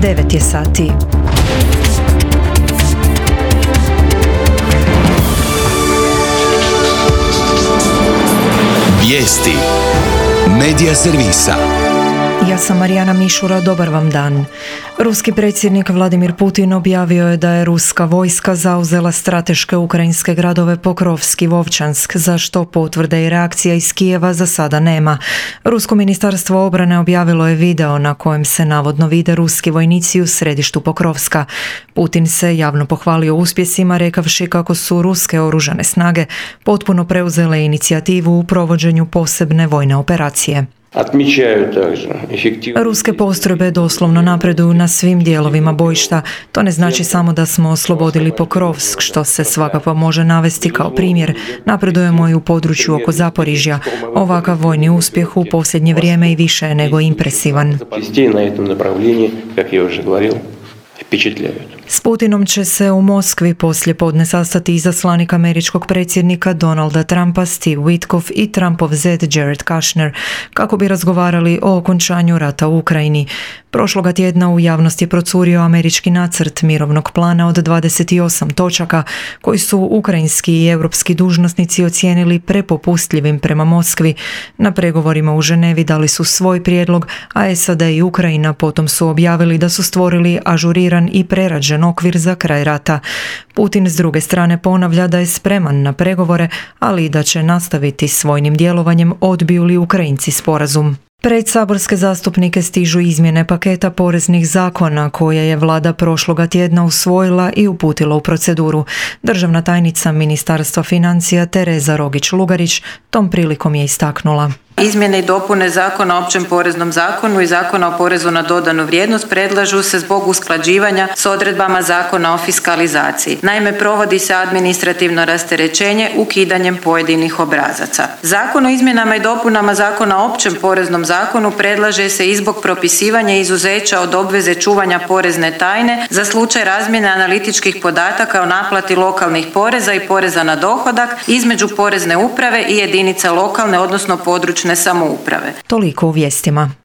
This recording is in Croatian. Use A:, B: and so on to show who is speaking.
A: 9 je sati.
B: Vijesti Medija servisa.
A: Ja sam Marijana Mišura, dobar vam dan. Ruski predsjednik Vladimir Putin objavio je da je ruska vojska zauzela strateške ukrajinske gradove Pokrovsk i Vovčansk, za što potvrde i reakcija iz Kijeva za sada nema. Rusko ministarstvo obrane objavilo je video na kojem se navodno vide ruski vojnici u središtu Pokrovska. Putin se javno pohvalio uspjesima, rekavši kako su ruske oružane snage potpuno preuzele inicijativu u provođenju posebne vojne operacije. Ruske postrojbe doslovno napreduju na svim dijelovima bojišta. To ne znači samo da smo oslobodili Pokrovsk, što se svakako može navesti kao primjer. Napredujemo i u području oko Zaporižja. Ovakav vojni uspjeh u posljednje vrijeme i više je nego impresivan. S Putinom će se u Moskvi poslijepodne sastati izaslanik američkog predsjednika Donalda Trumpa Steve Witkoff i Trumpov zet Jared Kushner kako bi razgovarali o okončanju rata u Ukrajini. Prošloga tjedna u javnost je procurio američki nacrt mirovnog plana od 28 točaka koji su ukrajinski i europski dužnosnici ocijenili prepopustljivim prema Moskvi. Na pregovorima u Ženevi dali su svoj prijedlog, a SAD i Ukrajina potom su objavili da su stvorili ažuriran i prerađen okvir za kraj rata. Putin s druge strane ponavlja da je spreman na pregovore, ali i da će nastaviti s vojnim djelovanjem odbiju li Ukrajinci sporazum. Pred saborske zastupnike stižu izmjene paketa poreznih zakona koje je vlada prošloga tjedna usvojila i uputila u proceduru. Državna tajnica Ministarstva financija Tereza Rogić-Lugarić tom prilikom je istaknula.
C: Izmjene i dopune Zakona o općem poreznom zakonu i Zakona o porezu na dodanu vrijednost predlažu se zbog usklađivanja s odredbama Zakona o fiskalizaciji. Naime, provodi se administrativno rasterećenje ukidanjem pojedinih obrazaca. Zakon o izmjenama i dopunama Zakona o općem poreznom zakonu predlaže se i zbog propisivanja izuzeća od obveze čuvanja porezne tajne za slučaj razmjene analitičkih podataka o naplati lokalnih poreza i poreza na dohodak između porezne uprave i jedinica lokalne, odnosno područne samouprave.
A: Toliko u vijestima.